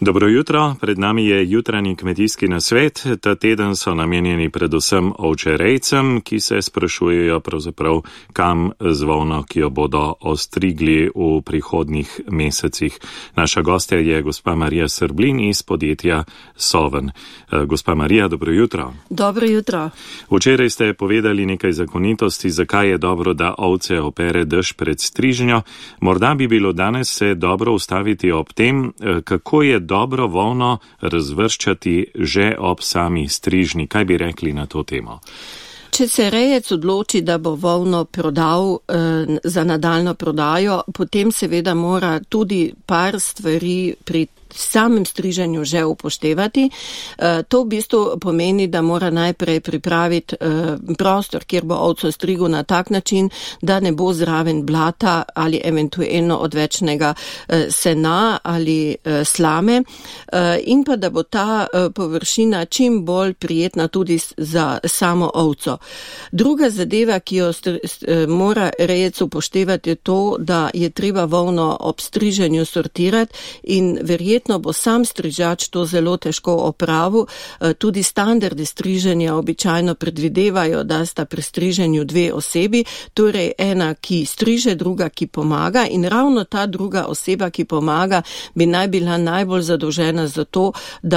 Dobro jutro, pred nami je jutranji kmetijski nasvet. Ta teden so namenjeni predvsem ovčerejcem, ki se sprašujejo pravzaprav, kam z volno, ki jo bodo ostrigli v prihodnjih mesecih. Naša gostja je gospa Marija Srblin iz podjetja Soven. Gospa Marija, dobro jutro. Dobro jutro. Včeraj ste povedali nekaj zakonitosti, zakaj je dobro, da ovce opere dež pred strižnjo. Morda bi bilo danes se dobro ustaviti ob tem, kako je dobro volno razvrščati že ob sami strižni. Kaj bi rekli na to temo? Če se rejec odloči, da bo volno prodal za nadaljno prodajo, potem seveda mora tudi par stvari pri samem striženju že upoštevati. To v bistvu pomeni, da mora najprej pripraviti prostor, kjer bo ovco strigel na tak način, da ne bo zraven blata ali eventualno odvečnega sena ali slame, in pa da bo ta površina čim bolj prijetna tudi za samo ovco. Druga zadeva, ki jo mora rejec upoštevati, je to, da je treba volno ob striženju sortirati in verjetno bo sam strižač to zelo težko opravil. Tudi standardi striženja običajno predvidevajo, da sta pri striženju dve osebi, torej ena, ki striže, druga, ki pomaga, in ravno ta druga oseba, ki pomaga, bi naj bila najbolj zadolžena za to,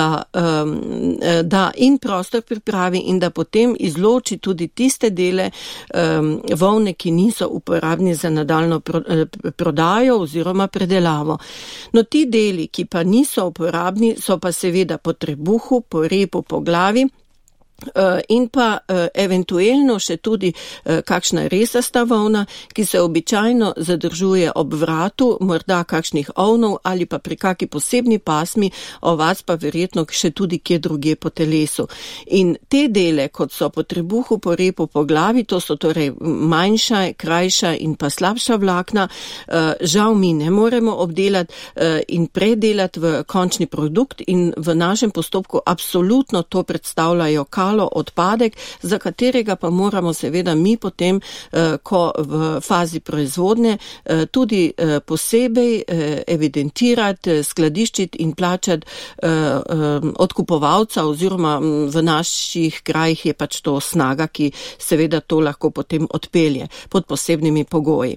da in prostor pripravi in da potem izloči tudi tiste dele volne, ki niso uporabni za nadaljno prodajo oziroma predelavo. No, ti deli, ki pa niso uporabni, so pa seveda po trebuhu, po repu, po glavi in pa eventualno še tudi kakšna resasta volna, ki se običajno zadržuje ob vratu, morda kakšnih ovnov ali pa pri kaki posebni pasmi, ovac pa verjetno še tudi kje druge po telesu. In te dele, kot so po trebuhu, po repu, po glavi, to so torej manjša, krajša in pa slabša vlakna, žal mi ne moremo obdelati in predelati v končni produkt, in v našem postopku absolutno to predstavljajo odpadek, za katerega pa moramo seveda mi potem, ko v fazi proizvodnje, tudi posebej evidentirati, skladiščiti in plačati odkupovalca, oziroma v naših krajih je pač to snaga, ki seveda to lahko potem odpelje pod posebnimi pogoji.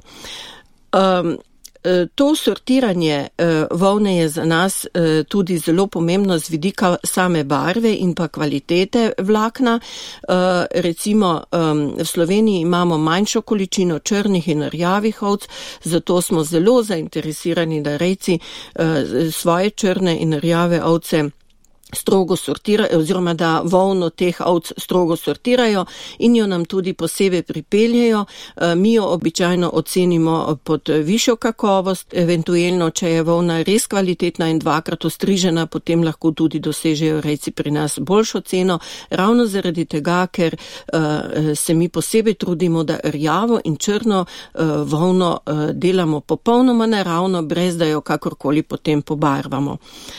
To sortiranje volne je za nas tudi zelo pomembno z vidika same barve in pa kvalitete vlakna. Recimo v Sloveniji imamo manjšo količino črnih in rjavih ovc, zato smo zelo zainteresirani, da rejci svoje črne in rjave ovce strogo sortirajo, oziroma da volno teh ovc strogo sortirajo in jo nam tudi posebej pripeljejo. Mi jo običajno ocenimo pod višjo kakovost, eventualno, če je volna res kvalitetna in dvakrat ostrižena, potem lahko tudi dosežejo rejci pri nas boljšo ceno, ravno zaradi tega, ker se mi posebej trudimo, da rjavo in črno volno delamo popolnoma naravno, brez da jo kakorkoli potem pobarvamo.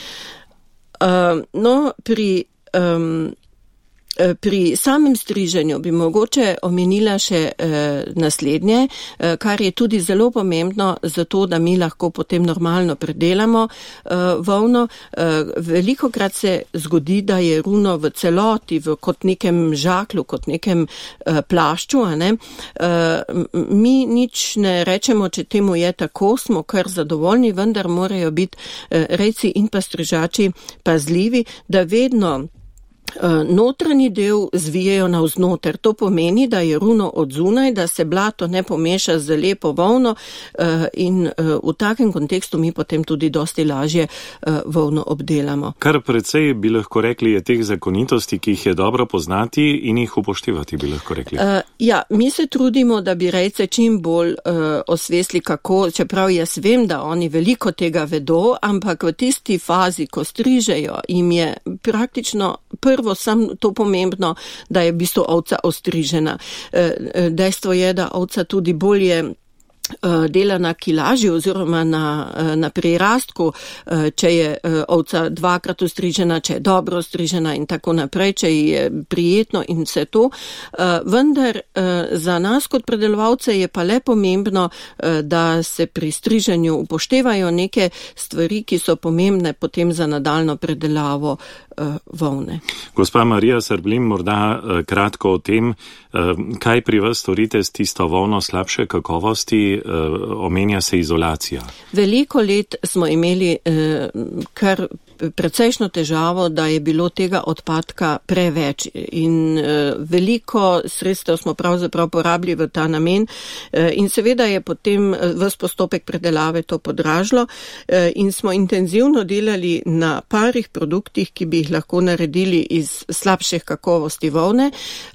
No, pri samem striženju bi mogoče omenila še naslednje, kar je tudi zelo pomembno za to, da mi lahko potem normalno predelamo volno. Velikokrat se zgodi, da je runo v celoti, kot nekem žaklju, kot nekem plašču, a ne? Mi nič ne rečemo, če temu je tako, smo kar zadovoljni, vendar morajo biti rejci in pa strižači pazljivi, da vedno notranji del zvijejo navznoter. To pomeni, da je runo od zunaj, da se blato ne pomeša z lepo volno in v takem kontekstu mi potem tudi dosti lažje volno obdelamo. Kar precej bi lahko rekli je teh zakonitosti, ki jih je dobro poznati in jih upoštevati, bi lahko rekli. Ja, mi se trudimo, da bi rejce čim bolj osvestili, kako, čeprav jaz vem, da oni veliko tega vedo, ampak v tisti fazi, ko strižejo, jim je praktično prvo sam to pomembno, da je v bistvu ovca ostrižena. Dejstvo je, da ovca tudi bolje dela na kilaži oziroma na prirastku, če je ovca dvakrat ostrižena, če je dobro ostrižena in tako naprej, če je prijetno in vse to. Vendar za nas kot predelovalce je pa le pomembno, da se pri striženju upoštevajo neke stvari, ki so pomembne potem za nadaljno predelavo volne. Gospa Marija Srblin, morda kratko o tem, kaj pri vas storite s tisto volno slabše kakovosti, omenja se izolacija. Veliko let smo imeli kar precejšno težavo, da je bilo tega odpadka preveč in veliko sredstev smo pravzaprav porabili v ta namen in seveda je potem ves postopek predelave to podražilo in smo intenzivno delali na parih produktih, ki bi jih lahko naredili iz slabših kakovosti volne.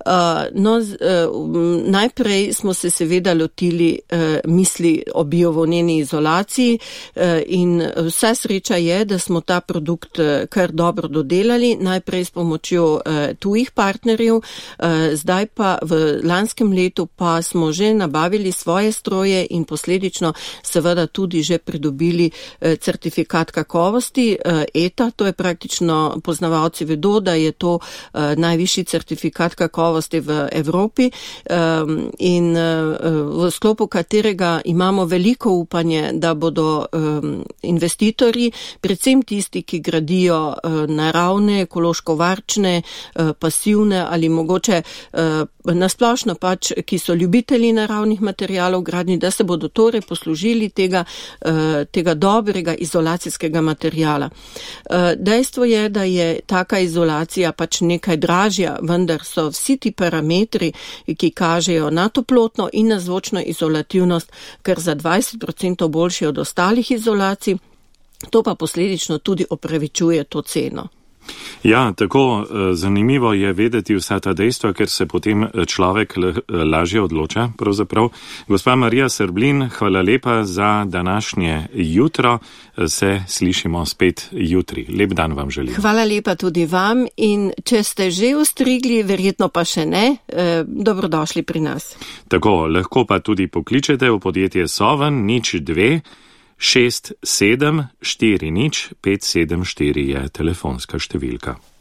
Najprej smo se seveda lotili misli o biovolneni izolaciji in vsa sreča je, da smo ta produkt kar dobro dodelali, najprej s pomočjo tujih partnerjev, zdaj pa v lanskem letu pa smo že nabavili svoje stroje in posledično seveda tudi že pridobili certifikat kakovosti ETA, to je praktično, poznavalci vedo, da je to najvišji certifikat kakovosti v Evropi in v sklopu katerega imamo veliko upanje, da bodo investitorji, predvsem tisti, ki gradijo naravne, ekološko varčne, pasivne ali mogoče nasplošno pač, ki so ljubitelji naravnih materialov gradnji, da se bodo torej poslužili tega dobrega izolacijskega materiala. Dejstvo je, da je taka izolacija pač nekaj dražja, vendar so vsi ti parametri, ki kažejo na toplotno in na zvočno izolativnost, kar za 20% boljši od ostalih izolacij, to pa posledično tudi opravičuje to ceno. Ja, tako zanimivo je vedeti vsa ta dejstva, ker se potem človek lažje odloča, pravzaprav. Gospa Marija Srblin, hvala lepa za današnje jutro. Se slišimo spet jutri. Lep dan vam želim. Hvala lepa tudi vam in če ste že ostrigli, verjetno pa še ne, dobrodošli pri nas. Tako, lahko pa tudi pokličete v podjetje Soven 02 6740574 je telefonska številka.